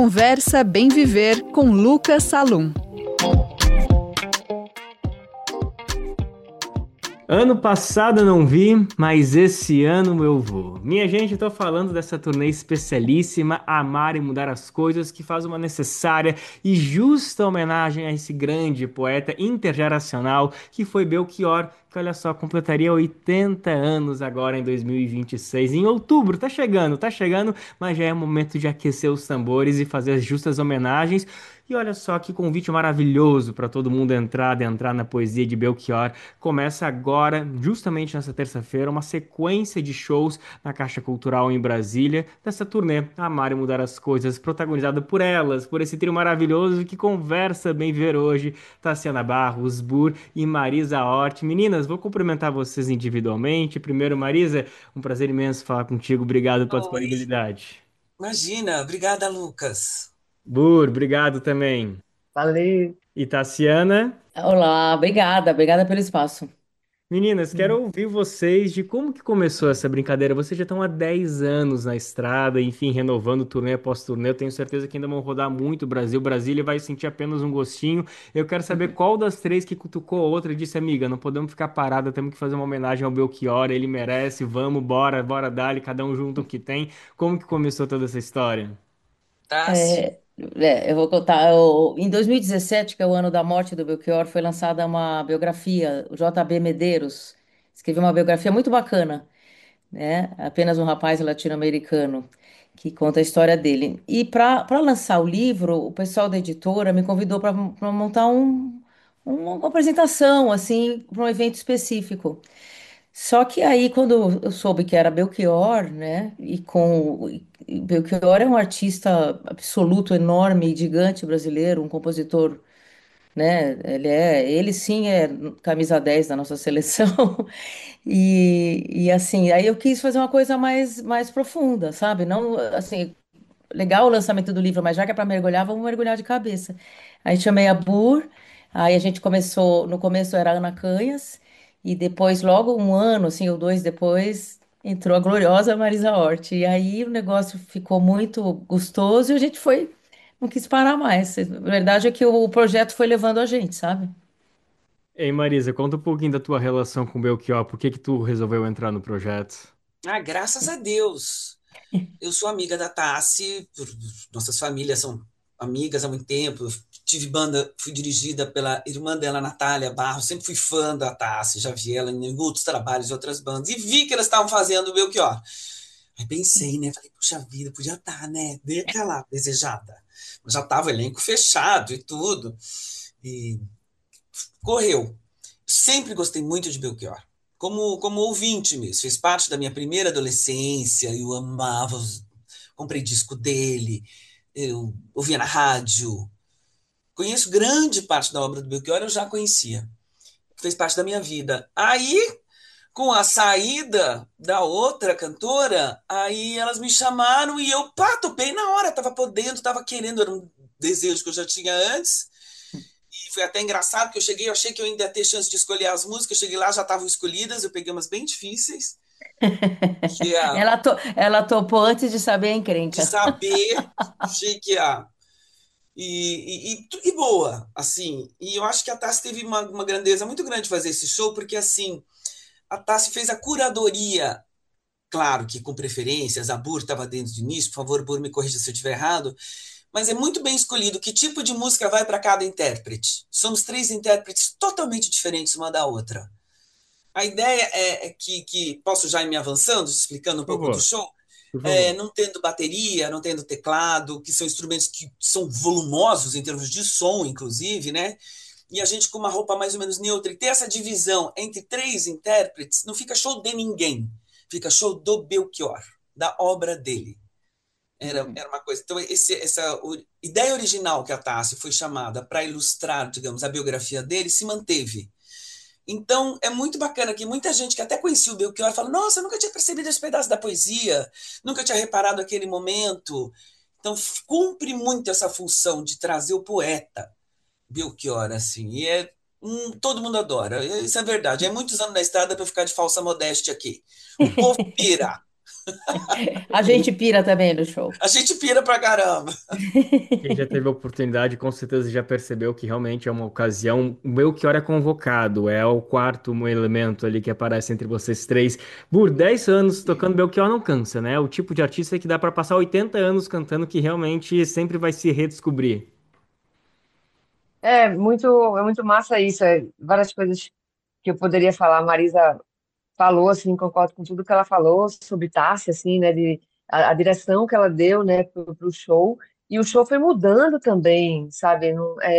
Conversa Bem Viver com Lucas Salum. Ano passado não vi, mas esse ano eu vou. Minha gente, eu tô falando dessa turnê especialíssima, Amar e Mudar as Coisas, que faz uma necessária e justa homenagem a esse grande poeta intergeracional que foi Belchior, que olha só, completaria 80 anos agora em 2026. Em outubro, tá chegando, mas já é momento de aquecer os tambores e fazer as justas homenagens. E olha só que convite maravilhoso para todo mundo adentrar na poesia de Belchior. Começa agora, justamente nessa terça-feira, uma sequência de shows na Caixa Cultural em Brasília, dessa turnê Amar e Mudar as Coisas, protagonizada por elas, por esse trio maravilhoso que conversa bem ver hoje, Tassiana Barros, Bur e Marisa Hort. Meninas, vou cumprimentar vocês individualmente. Primeiro, Marisa, um prazer imenso falar contigo. Obrigado pela Oi, disponibilidade. imagina, obrigada, Lucas. Bur, obrigado também. Valeu. E Tassiana? Olá, obrigada pelo espaço. Meninas, quero Hum. ouvir vocês de como que começou essa brincadeira. Vocês já estão há 10 anos na estrada, enfim, renovando turnê após turnê. Eu tenho certeza que ainda vão rodar muito o Brasil. Brasília vai sentir apenas um gostinho. Eu quero saber qual das três que cutucou a outra e disse, amiga, não podemos ficar parada, temos que fazer uma homenagem ao Belchior, ele merece, vamos, bora dali, cada um junta o que tem. Como que começou toda essa história? Tassi, É, eu vou contar. Em 2017, que é o ano da morte do Belchior, foi lançada uma biografia, o J.B. Medeiros escreveu uma biografia muito bacana, né? Apenas um rapaz latino-americano que conta a história dele. E para lançar o livro, o pessoal da editora me convidou para montar uma apresentação, assim, para um evento específico. Só que aí, quando eu soube que era Belchior, né? E Belchior é um artista absoluto, enorme, gigante brasileiro, um compositor, né? Ele sim é camisa 10 da nossa seleção. E assim, aí eu quis fazer uma coisa mais profunda, sabe? Não assim, legal o lançamento do livro, mas já que é para mergulhar, vamos mergulhar de cabeça. Aí chamei a Bur, aí a gente começou, no começo era a Ana Canhas, e depois, logo um ano, assim, ou dois depois, entrou a gloriosa Marisa Hort. E aí o negócio ficou muito gostoso e a gente foi, não quis parar mais. A verdade é que o projeto foi levando a gente, sabe? Ei, Marisa, conta um pouquinho da tua relação com o Belchior. Por que que tu resolveu entrar no projeto? graças a Deus. Eu sou amiga da Tassi, nossas famílias são amigas há muito tempo. Eu tive banda, fui dirigida pela irmã dela, Natália Barros, sempre fui fã da Tassi, já vi ela em outros trabalhos de outras bandas, e vi que elas estavam fazendo o Belchior. Aí pensei, né? Falei, puxa vida, podia estar, né? Dei aquela desejada. Já estava o elenco fechado e tudo. E correu. Sempre gostei muito de Belchior. Como ouvinte mesmo. Fez parte da minha primeira adolescência. Eu amava. Comprei disco dele. Eu ouvia na rádio. Conheço grande parte da obra do Belchior, eu já conhecia. Fez parte da minha vida. Aí, com a saída da outra cantora, aí elas me chamaram e eu, pá, topei na hora. Tava podendo, tava querendo. Era um desejo que eu já tinha antes. E foi até engraçado que eu cheguei, eu achei que eu ainda ia ter chance de escolher as músicas. Eu cheguei lá, já estavam escolhidas, eu peguei umas bem difíceis, que é Ela topou antes de saber a de encrenca. saber, achei que a. E boa, assim. E eu acho que a Tassi teve uma grandeza muito grande de fazer esse show, porque assim, a Tassi fez a curadoria, claro que com preferências, a Bur estava dentro do início, por favor, Bur, me corrija se eu estiver errado, mas é muito bem escolhido que tipo de música vai para cada intérprete. Somos três intérpretes totalmente diferentes uma da outra. A ideia é que posso já ir me avançando, explicando um Por pouco do favor, show, por favor. não tendo bateria, não tendo teclado, que são instrumentos que são volumosos em termos de som, inclusive, né? E a gente com uma roupa mais ou menos neutra, e ter essa divisão entre três intérpretes, não fica show de ninguém, fica show do Belchior, da obra dele. Era uma coisa. Então, essa ideia original que a Tassi foi chamada para ilustrar, digamos, a biografia dele, se manteve. Então, é muito bacana que muita gente que até conhecia o Belchior fala: Nossa, eu nunca tinha percebido esse pedaço da poesia, nunca tinha reparado aquele momento. Então, cumpre muito essa função de trazer o poeta Belchior, assim. E todo mundo adora. Isso é verdade. É muitos anos na estrada para ficar de falsa modéstia aqui. O povo pira. A gente pira também no show. A gente pira pra caramba. Quem já teve a oportunidade, com certeza já percebeu que realmente é uma ocasião. O Belchior é convocado, é o quarto elemento ali que aparece entre vocês três. Por 10 anos tocando Belchior não cansa, né? O tipo de artista que dá para passar 80 anos cantando que realmente sempre vai se redescobrir. É muito massa isso. Várias coisas que eu poderia falar. A Marisa falou, assim, concordo com tudo que ela falou sobre Tássia, assim, né, a direção que ela deu, né, pro show, e o show foi mudando também, sabe,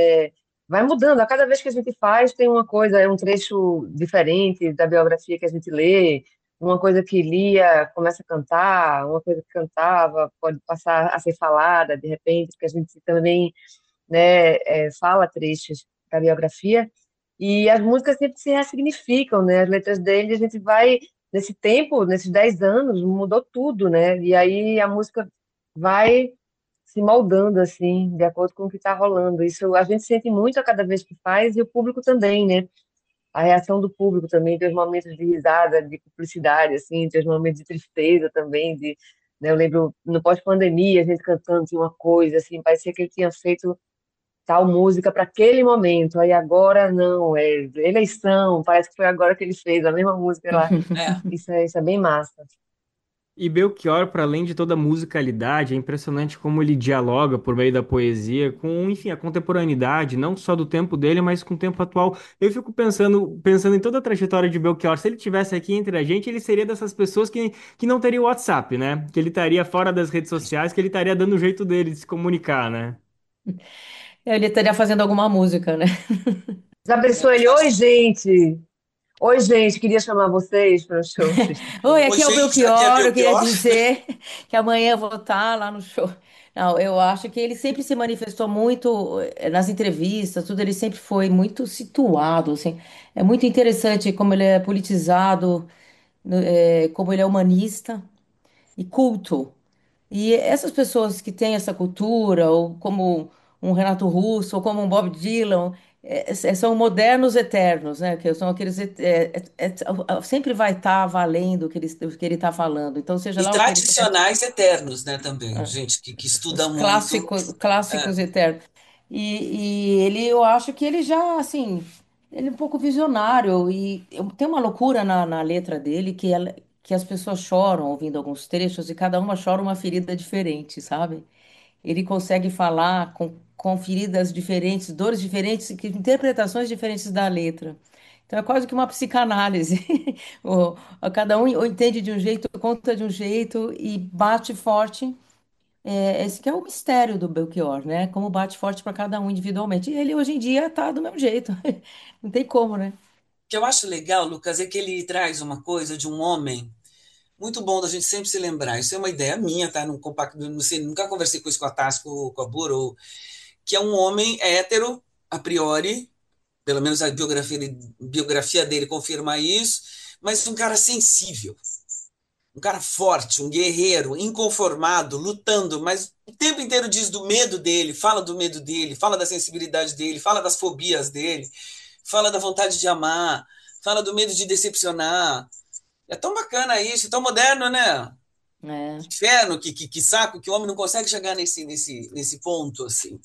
vai mudando, a cada vez que a gente faz tem uma coisa, é um trecho diferente da biografia que a gente lê, uma coisa que lia começa a cantar, uma coisa que cantava pode passar a ser falada, de repente, porque a gente também, né, fala trechos da biografia, e as músicas sempre se ressignificam, né? As letras dele, a gente vai, nesse tempo, nesses 10 anos, mudou tudo, né? E aí a música vai se moldando, assim, de acordo com o que está rolando. Isso a gente sente muito a cada vez que faz, e o público também, né? A reação do público também, tem os momentos de risada, de cumplicidade, assim, tem os momentos de tristeza também, né? Eu lembro, no pós-pandemia, a gente cantando tinha uma coisa, assim, parecia que ele tinha feito tal música para aquele momento. Aí agora não, é eleição, parece que foi agora que ele fez a mesma música lá. É. Isso é bem massa. E Belchior, para além de toda a musicalidade, é impressionante como ele dialoga por meio da poesia com, enfim, a contemporaneidade, não só do tempo dele, mas com o tempo atual. Eu fico pensando em toda a trajetória de Belchior. Se ele tivesse aqui entre a gente, ele seria dessas pessoas que não teria o WhatsApp, né? Que ele estaria fora das redes sociais, que ele estaria dando o jeito dele de se comunicar, né? Ele estaria fazendo alguma música, né? Já pensou ele? Oi, gente! Oi, gente, queria chamar vocês para o show Oi, sexta-feira. Ô, aqui é o gente, aqui é Belchior. Eu queria Belchior. dizer que amanhã eu vou estar lá no show. Não, eu acho que ele sempre se manifestou muito nas entrevistas, tudo, ele sempre foi muito situado, assim. É muito interessante como ele é politizado, como ele é humanista e culto. E essas pessoas que têm essa cultura, ou como um Renato Russo, ou como um Bob Dylan, são modernos eternos, né? Que são aqueles. Sempre vai estar valendo o que ele está falando. Então, seja E lá o que ele estiver. tradicionais eternos, né, também. Gente que Os estuda muito. clássicos, É. clássicos eternos. E ele, eu acho que ele já, assim, ele é um pouco visionário. E tem uma loucura na letra dele que as pessoas choram ouvindo alguns trechos e cada uma chora uma ferida diferente, sabe? Ele consegue falar com feridas diferentes, dores diferentes, interpretações diferentes da letra. Então é quase que uma psicanálise. Cada um entende de um jeito, conta de um jeito e bate forte. Esse que é o mistério do Belchior, né? Como bate forte para cada um individualmente. E ele hoje em dia tá do mesmo jeito. Não tem como, né? O que eu acho legal, Lucas, é que ele traz uma coisa de um homem muito bom da gente sempre se lembrar. Isso é uma ideia minha, tá? Não compacto, não sei, nunca conversei com isso com a Tassi, com a Boro, que é um homem hétero, a priori, pelo menos a biografia dele confirma isso, mas um cara sensível, um cara forte, um guerreiro, inconformado, lutando, mas o tempo inteiro diz do medo dele, fala da sensibilidade dele, fala das fobias dele, fala da vontade de amar, fala do medo de decepcionar. É tão bacana isso, tão moderno, né? É. Que inferno, que saco, que o homem não consegue chegar nesse ponto, assim.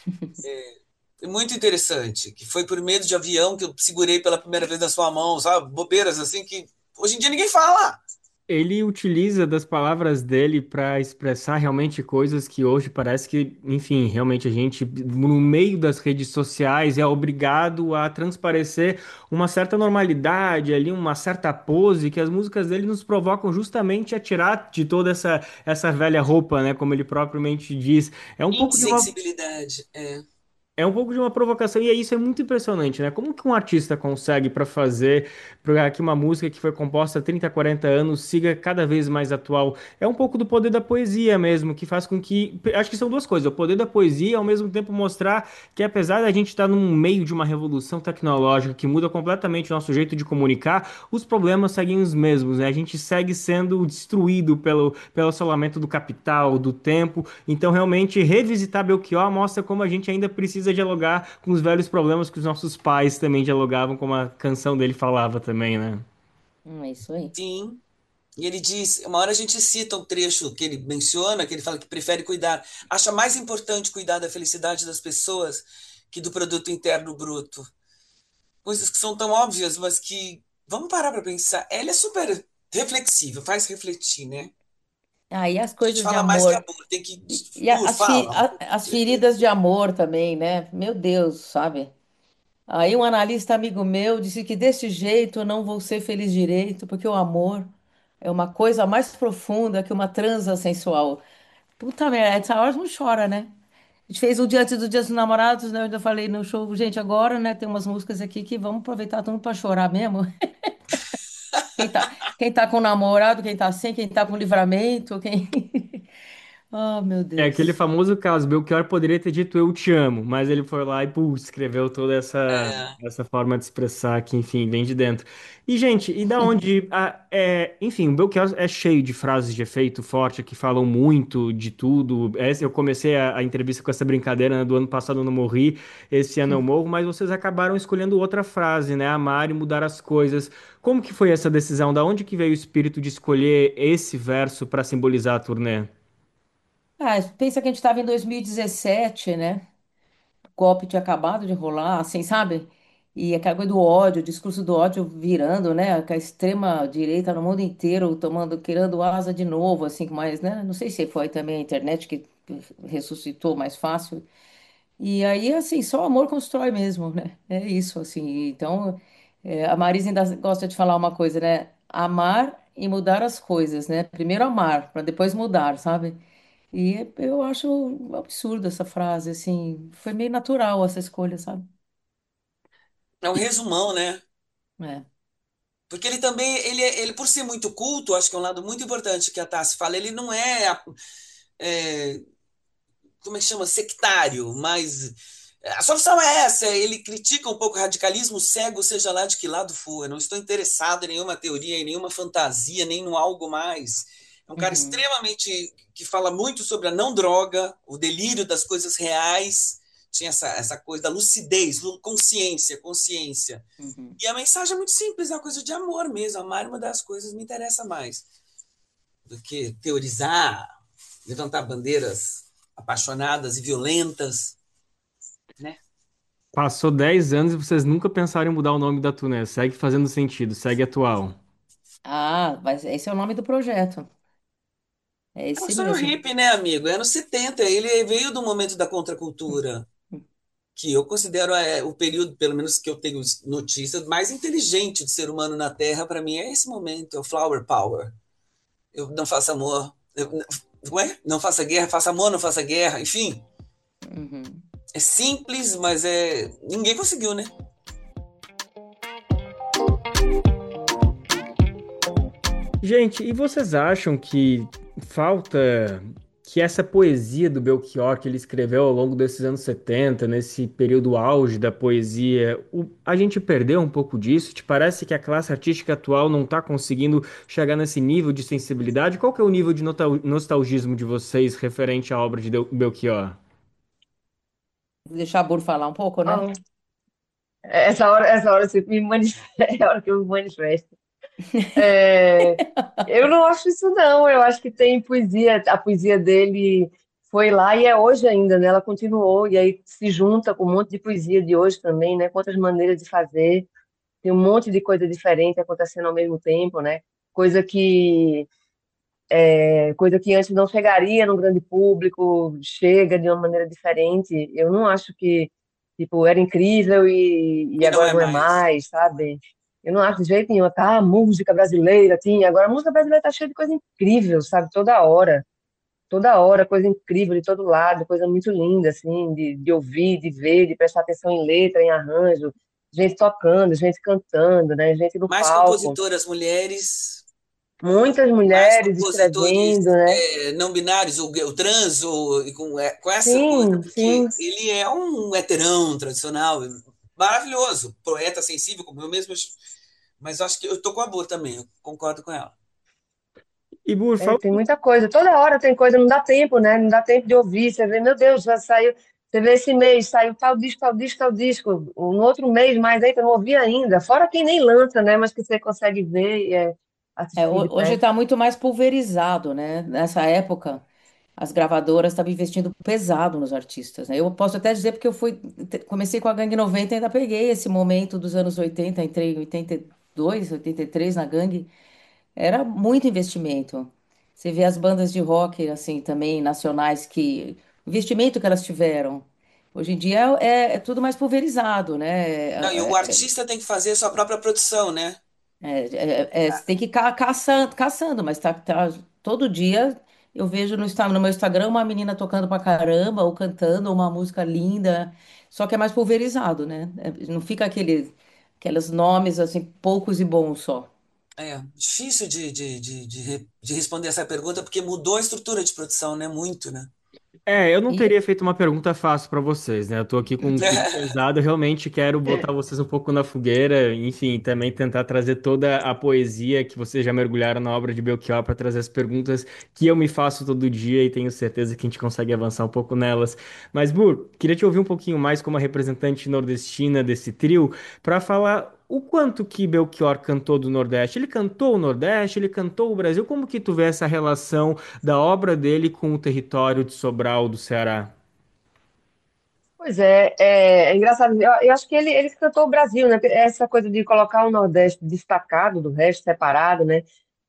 É muito interessante, que foi por medo de avião que eu segurei pela primeira vez na sua mão, sabe? Bobeiras, assim, que hoje em dia ninguém fala. Ele utiliza das palavras dele para expressar realmente coisas que hoje parece que, enfim, realmente a gente, no meio das redes sociais, é obrigado a transparecer uma certa normalidade ali, uma certa pose que as músicas dele nos provocam justamente a tirar de toda essa velha roupa, né? Como ele propriamente diz. É um pouco de uma Insensibilidade, é. É um pouco de uma provocação e isso é muito impressionante, né? Como que um artista consegue para que uma música que foi composta há 30, 40 anos siga cada vez mais atual? É um pouco do poder da poesia mesmo, que faz com que, acho que são duas coisas, o poder da poesia e ao mesmo tempo mostrar que apesar da gente estar no meio de uma revolução tecnológica que muda completamente o nosso jeito de comunicar, os problemas seguem os mesmos, né? A gente segue sendo destruído pelo assolamento do capital, do tempo. Então, realmente, revisitar Belchior mostra como a gente ainda precisa dialogar com os velhos problemas que os nossos pais também dialogavam, como a canção dele falava também, né? É isso aí. Sim. E ele diz, uma hora a gente cita um trecho que ele menciona, que ele fala que prefere cuidar, acha mais importante cuidar da felicidade das pessoas que do produto interno bruto. Coisas que são tão óbvias, mas que vamos parar para pensar. Ela é super reflexiva, faz refletir, né? Aí as A gente coisas de fala mais que amor. amor, tem que. E Fala. as feridas de amor também, né? Meu Deus, sabe? Aí um analista amigo meu disse que desse jeito eu não vou ser feliz direito, porque o amor é uma coisa mais profunda que uma transa sensual. Puta merda, essa hora não chora, né? A gente fez o dia antes do Dia dos Namorados, né? Eu ainda falei no show, gente, agora, né, tem umas músicas aqui que vamos aproveitar todo mundo pra chorar mesmo. Quem tá com namorado, quem tá sem, quem tá com livramento, quem. Oh, meu É aquele Deus. famoso caso, Belchior poderia ter dito eu te amo, mas ele foi lá e escreveu toda É, essa forma de expressar que, enfim, vem de dentro. E, gente, e da onde, enfim, o Belchior é cheio de frases de efeito forte que falam muito de tudo. Eu comecei a entrevista com essa brincadeira, né, do ano passado eu não morri, esse ano eu morro, mas vocês acabaram escolhendo outra frase, né, amar e mudar as coisas. Como que foi essa decisão? Da onde que veio o espírito de escolher esse verso para simbolizar a turnê? Ah, pensa que a gente estava em 2017, né? O golpe tinha acabado de rolar, assim, sabe? E aquela coisa do ódio, o discurso do ódio virando, né? Com a extrema direita no mundo inteiro tomando, querendo asa de novo, assim, mas, né? Não sei se foi também a internet que ressuscitou mais fácil. E aí, assim, só o amor constrói mesmo, né? É isso, assim. Então, a Marisa ainda gosta de falar uma coisa, né? Amar e mudar as coisas, né? Primeiro amar, para depois mudar, sabe? E eu acho um absurdo essa frase, assim. Foi meio natural essa escolha, sabe? é um resumão, né? É. Porque ele também, ele por ser muito culto, acho que é um lado muito importante que a Tassi fala, ele não é, como é que chama, sectário, mas a solução é essa, ele critica um pouco o radicalismo cego, seja lá de que lado for. Eu não estou interessado em nenhuma teoria, em nenhuma fantasia, nem no algo mais. É um cara Uhum, extremamente que fala muito sobre a não droga, o delírio das coisas reais, tinha essa coisa da lucidez, consciência, consciência. uhum. E a mensagem é muito simples, é uma coisa de amor mesmo. Amar é uma das coisas que me interessa mais do que teorizar, levantar bandeiras apaixonadas e violentas, né? Passou 10 anos e vocês nunca pensaram em mudar o nome da turnê. Segue fazendo sentido, segue atual. Ah, mas esse é o nome do projeto. É É um esse sonho mesmo. hippie, né, amigo? É anos 70, ele veio do momento da contracultura, que eu considero o período, pelo menos que eu tenho notícia, mais inteligente do ser humano na Terra, para mim, é esse momento, é o Flower Power. Eu não faço amor, ué? Não faça guerra, faça amor, não faça guerra, enfim. Uhum. É simples, mas ninguém conseguiu, né? Gente, e vocês acham que falta que essa poesia do Belchior que ele escreveu ao longo desses anos 70, nesse período auge da poesia, a gente perdeu um pouco disso? Te parece que a classe artística atual não está conseguindo chegar nesse nível de sensibilidade? Qual que é o nível de nostalgismo de vocês referente à obra de Belchior? Vou deixar a Bur falar um pouco, né? Ah, essa hora você me manifesta, é a hora que eu me manifesto. É, eu não acho isso, não. Eu acho que tem poesia, a poesia dele foi lá e é hoje ainda, né? Ela continuou, e aí se junta com um monte de poesia de hoje também, né? Quantas maneiras de fazer, tem um monte de coisa diferente acontecendo ao mesmo tempo, né? Coisa que, coisa que antes não chegaria no grande público, chega de uma maneira diferente. Eu não acho que, tipo, era incrível e E não agora é não é mais. mais, sabe? Eu não acho de jeito nenhum, tá? A música brasileira tinha, agora a música brasileira tá cheia de coisa incrível, sabe? Toda hora, coisa incrível de todo lado, coisa muito linda, assim, de ouvir, de ver, de prestar atenção em letra, em arranjo, gente tocando, gente cantando, né? Gente no Mais palco, compositoras mulheres, muitas mais mulheres compositores escrevendo, né? não binários, o trans, e com essa coisa, Sim, porque sim. ele é um heterão tradicional, maravilhoso, poeta sensível, como eu mesmo, mas eu acho que eu tô com a boa também, eu concordo com ela. E Bur, É, fala. tem muita coisa. Toda hora tem coisa, não dá tempo, né? Não dá tempo de ouvir. Você vê, meu Deus, já saiu. Você vê esse mês, saiu tal disco, tal disco, tal disco. Um outro mês mais aí, que eu não ouvi ainda. Fora quem nem lança, né? Mas que você consegue ver. assistir de Hoje perto. está muito mais pulverizado, né? Nessa época, as gravadoras estavam investindo pesado nos artistas, né? Eu posso até dizer porque comecei com a Gangue 90 e ainda peguei esse momento dos anos 80, entrei em 82, 83 na Gangue. Era muito investimento. Você vê as bandas de rock, assim, também nacionais, o investimento que elas tiveram. Hoje em dia é tudo mais pulverizado, né? Não, e o artista tem que fazer sua própria produção, né? Você tem que ir caçando, mas todo dia eu vejo no meu Instagram uma menina tocando pra caramba, ou cantando uma música linda, só que é mais pulverizado, né? Não fica aqueles nomes, assim, poucos e bons só. É difícil de responder essa pergunta porque mudou a estrutura de produção, né? Muito, né? Eu não E teria feito uma pergunta fácil para vocês, né? Eu tô aqui com um clima pesado, eu realmente quero botar vocês um pouco na fogueira, enfim, também tentar trazer toda a poesia que vocês já mergulharam na obra de Belchior para trazer as perguntas que eu me faço todo dia e tenho certeza que a gente consegue avançar um pouco nelas. Mas, Bur, queria te ouvir um pouquinho mais como a representante nordestina desse trio para falar o quanto que Belchior cantou do Nordeste. Ele cantou o Nordeste, ele cantou o Brasil. Como que tu vê essa relação da obra dele com o território de Sobral do Ceará? Pois é engraçado. Eu acho que ele cantou o Brasil, né? Essa coisa de colocar o Nordeste destacado do resto, separado, né?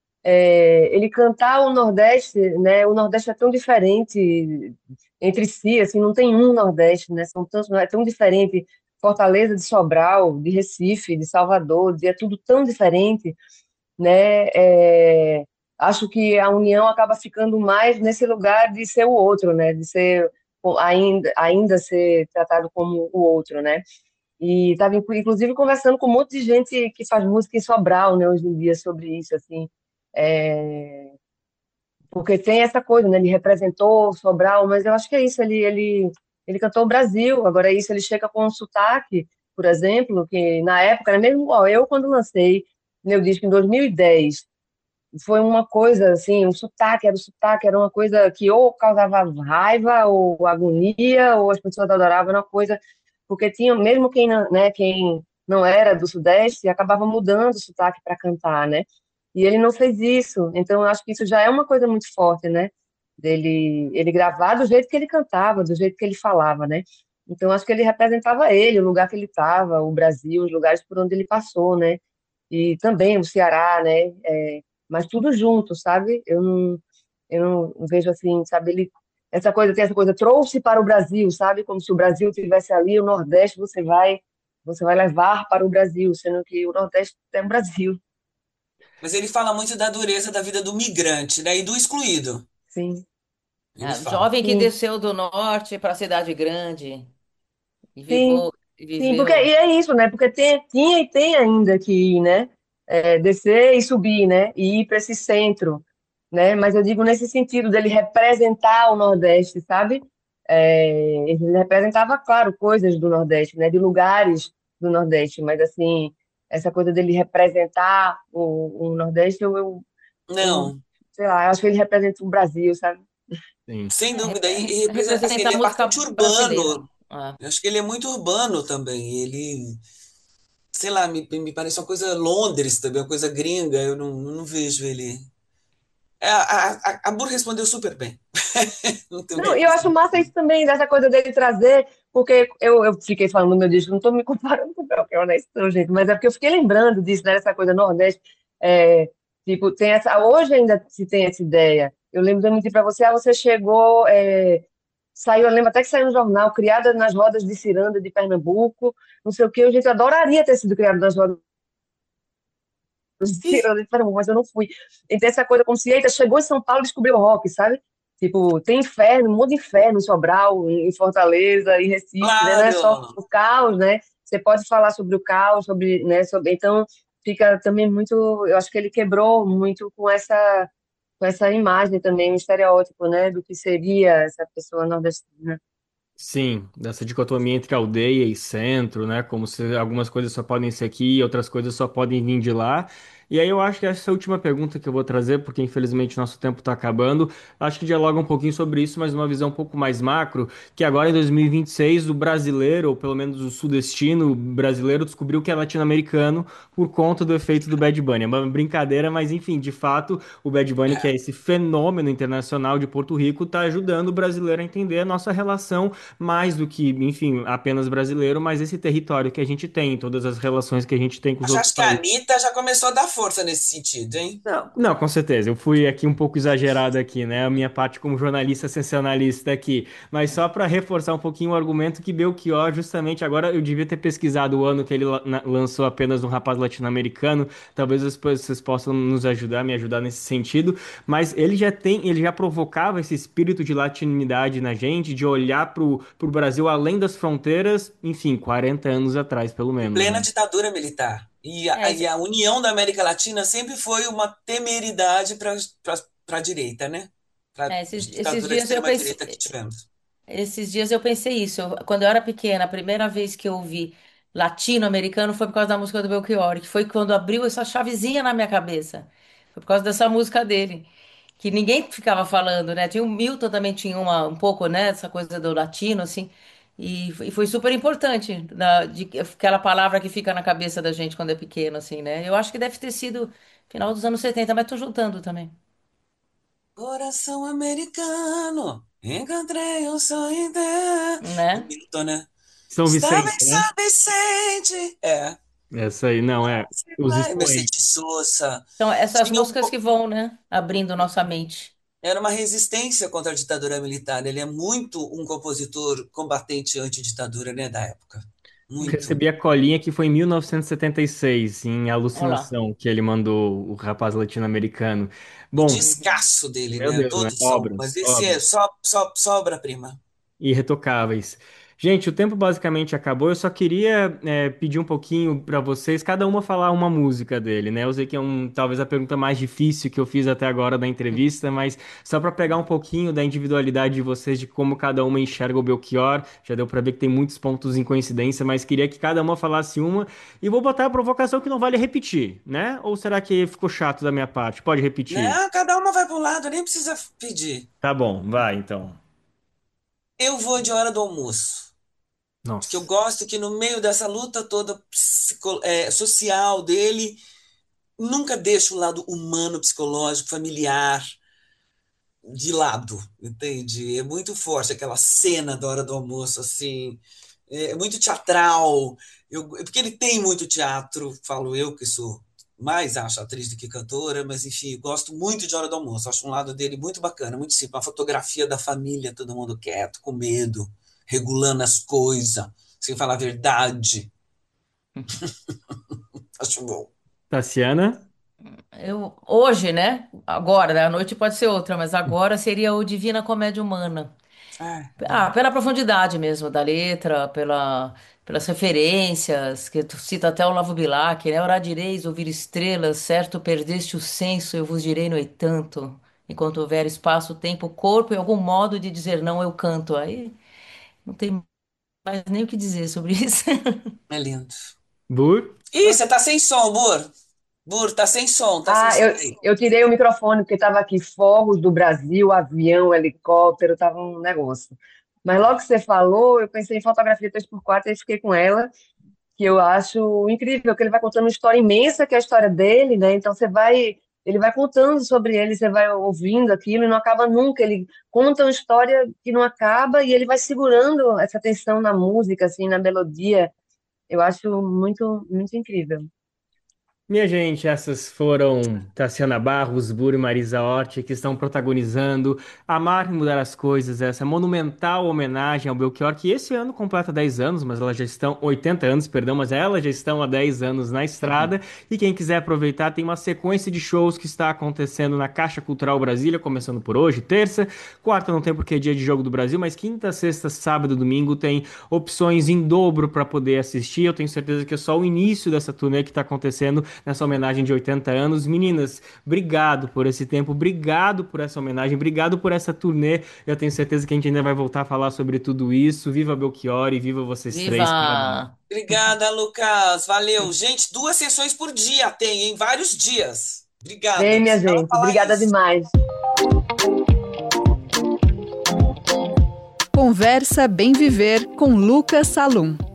Ele cantar o Nordeste, né? O Nordeste é tão diferente entre si, assim, não tem um Nordeste, né? São tantos, é tão diferente. Fortaleza de Sobral, de Recife, de Salvador, é tudo tão diferente, né? Acho que a união acaba ficando mais nesse lugar de ser o outro, né? De ser ainda ser tratado como o outro, né? E estava inclusive conversando com um monte de gente que faz música em Sobral, né? Hoje em dia sobre isso, assim. É, porque tem essa coisa, né? Ele representou Sobral, mas eu acho que é isso. Ele cantou o Brasil. Agora é isso. Ele chega com um sotaque, por exemplo, que na época, né, mesmo ó, eu quando lancei meu disco em 2010, foi uma coisa assim, era uma coisa que ou causava raiva ou agonia, ou as pessoas adoravam, era uma coisa porque tinha mesmo quem não era do Sudeste acabava mudando o sotaque para cantar, né? E ele não fez isso, então eu acho que isso já é uma coisa muito forte, né? Dele ele gravar do jeito que ele cantava, do jeito que ele falava, né? Então acho que ele representava ele, o lugar que ele estava, o Brasil, os lugares por onde ele passou, né? E também o Ceará, né? Mas tudo junto, sabe? Eu não vejo assim, sabe? Tem essa coisa, trouxe para o Brasil, sabe? Como se o Brasil tivesse ali, o Nordeste você vai levar para o Brasil, sendo que o Nordeste é o Brasil, Mas ele fala muito da dureza da vida do migrante, né? E do excluído. sim. Ele fala. Jovem que Sim, desceu do norte para a cidade grande e sim, e sim, porque viveu. e é isso, né? Porque tinha e tem ainda que ir, né? Descer e subir, né? E ir para esse centro, né? Mas eu digo nesse sentido dele representar o Nordeste, sabe? Ele representava, claro, coisas do Nordeste, né? De lugares do Nordeste, mas assim, essa coisa dele representar o Nordeste, eu, Não, sei lá, eu acho que ele representa o Brasil, sabe? Sim. sem dúvida. E representa, assim, Representa ele a é música bastante brasileira. urbano. Ah, Eu acho que ele é muito urbano também. Ele, sei lá, me parece uma coisa Londres também, uma coisa gringa. Eu não vejo ele. A Bur respondeu super bem. Não tenho o que Não, e eu acho acrescentar. massa isso também, dessa coisa dele trazer, porque eu fiquei falando no meu disco, não estou me comparando com o Belchior, né, isso, gente, mas é porque eu fiquei lembrando disso, né, dessa coisa Nordeste, é, tipo, hoje ainda se tem essa ideia, eu lembro de eu mentir para você, você chegou, saiu, eu lembro até que saiu no jornal, criada nas rodas de ciranda de Pernambuco, não sei o que, gente, eu adoraria ter sido criada nas rodas tirando de Pernambuco, mas eu não fui. Então, essa coisa como se, eita, chegou em São Paulo e descobriu o rock, sabe? Tipo, tem inferno, um monte de inferno em Sobral, em Fortaleza, em Recife, né? Não é só Claro. o caos, né? Você pode falar sobre o caos, né? Então, fica também muito. Eu acho que ele quebrou muito com essa imagem também, um estereótipo, né? Do que seria essa pessoa nordestina. Sim, dessa dicotomia entre aldeia e centro, né? Como se algumas coisas só podem ser aqui e outras coisas só podem vir de lá. E aí eu acho que essa última pergunta que eu vou trazer, porque infelizmente nosso tempo está acabando, acho que dialoga um pouquinho sobre isso, mas numa visão um pouco mais macro, que agora em 2026 o brasileiro, ou pelo menos o sudestino brasileiro, descobriu que é latino-americano por conta do efeito do Bad Bunny. É uma brincadeira, mas enfim, de fato, o Bad Bunny, que é esse fenômeno internacional de Porto Rico, está ajudando o brasileiro a entender a nossa relação mais do que, enfim, apenas brasileiro, mas esse território que a gente tem, todas as relações que a gente tem com os outros Acho que a países. Anitta já começou a dar força nesse sentido, hein? Não, não, com certeza. Eu fui aqui um pouco exagerado aqui, né? A minha parte como jornalista sensacionalista aqui. Mas só para reforçar um pouquinho o argumento que Belchior, justamente agora eu devia ter pesquisado o ano que ele lançou apenas um rapaz latino-americano. Talvez vocês possam nos ajudar, me ajudar nesse sentido. Mas ele já provocava esse espírito de latinidade na gente, de olhar pro Brasil além das fronteiras, enfim, 40 anos atrás, pelo Em menos, plena né? ditadura militar. E É, a união da América Latina sempre foi uma temeridade para a direita, né? Para a esses ditadura de dias eu pensei, extrema-direita que tivemos. esses dias eu pensei isso. Quando eu era pequena, a primeira vez que eu ouvi latino-americano foi por causa da música do Belchior, que foi quando abriu essa chavezinha na minha cabeça. Foi por causa dessa música dele, que ninguém ficava falando, né? Tinha o Milton também tinha um pouco, né, essa coisa do latino assim. E foi super importante, aquela palavra que fica na cabeça da gente quando é pequeno, assim, né? Eu acho que deve ter sido final dos anos 70, mas tô juntando também, Coração americano, encontrei um sonho inteiro. Do né? Milton, né? São Estava Vicente, em né? São Vicente. É. Essa aí, não, é. Os Vai, expoentes. Mercedes Sosa. Então, essas Tinha músicas que vão, né, abrindo nossa mente. era uma resistência contra a ditadura militar. Ele é muito um compositor combatente anti-ditadura, né, da época. Muito. Recebi a colinha que foi em 1976, em Olha lá. Alucinação, que ele mandou o rapaz latino-americano. O Bom, Uhum. descasso dele, meu né? Deus, né? Todos são, mas Obras, esse é obras. só obra-prima. Irretocáveis. Gente, o tempo basicamente acabou. Eu só queria pedir um pouquinho para vocês, cada uma falar uma música dele, né? Eu sei que é talvez a pergunta mais difícil que eu fiz até agora da entrevista, mas só para pegar um pouquinho da individualidade de vocês, de como cada uma enxerga o Belchior. Já deu para ver que tem muitos pontos em coincidência, mas queria que cada uma falasse uma. E vou botar a provocação que não vale repetir, né? Ou será que ficou chato da minha parte? Pode repetir. Né? Cada uma vai para um lado, nem precisa pedir. Tá bom, vai então. Eu vou de hora do almoço. Que eu Nossa. gosto que no meio dessa luta toda social dele, nunca deixa o lado humano, psicológico, familiar de lado, entende? É muito forte aquela cena da hora do almoço, assim, é muito teatral. Porque ele tem muito teatro, falo eu que sou mais acho atriz do que cantora, mas enfim, eu gosto muito de Hora do Almoço. Acho um lado dele muito bacana, muito simples. Uma fotografia da família, todo mundo quieto, com medo, regulando as coisas, sem falar a verdade. Acho bom. Tassiana? Hoje, né? Agora, né? À noite pode ser outra, mas agora seria o Divina Comédia Humana. Ah, Ah, bom. pela profundidade mesmo da letra, pelas referências, que tu cita até o Olavo Bilac, né? Orar direis, ouvir estrelas, certo perdeste o senso, eu vos direi no entanto. Enquanto houver espaço, tempo, corpo e algum modo de dizer não, eu canto. Aí não tem mais nem o que dizer sobre isso. É lindo. Bur? Ih, você tá sem som, Bur. Bur, tá sem som, tá sem Ah, som eu, aí. eu tirei o microfone porque estava aqui fogos do Brasil, avião, helicóptero, estava um negócio. Mas logo que você falou, eu pensei em fotografia 3x4 e fiquei com ela, que eu acho incrível, que ele vai contando uma história imensa, que é a história dele, né? Então ele vai contando sobre ele, você vai ouvindo aquilo e não acaba nunca. Ele conta uma história que não acaba e ele vai segurando essa tensão na música, assim, na melodia. Eu acho muito, muito incrível. Minha gente, essas foram Tassiana Barros, Buri e Marisa Hort, que estão protagonizando Amar e Mudar as Coisas, essa monumental homenagem ao Belchior, que esse ano completa 10 anos, mas elas já estão, 80 anos, perdão, mas elas já estão há 10 anos na estrada. E quem quiser aproveitar, tem uma sequência de shows que está acontecendo na Caixa Cultural Brasília, começando por hoje, terça, quarta não tem porque é dia de Jogo do Brasil, mas quinta, sexta, sábado, domingo tem opções em dobro para poder assistir. Eu tenho certeza que é só o início dessa turnê que está acontecendo nessa homenagem de 80 anos. Meninas, obrigado por esse tempo, obrigado por essa homenagem, obrigado por essa turnê. Eu tenho certeza que a gente ainda vai voltar a falar sobre tudo isso. Viva Belchior e viva vocês três. Parabéns. Viva! Obrigada, Lucas. Valeu. Gente, 2 sessões por dia tem, em vários dias. Bem, Obrigada. minha Precisava gente, falar obrigada isso. demais. Conversa Bem Viver com Lucas Salum.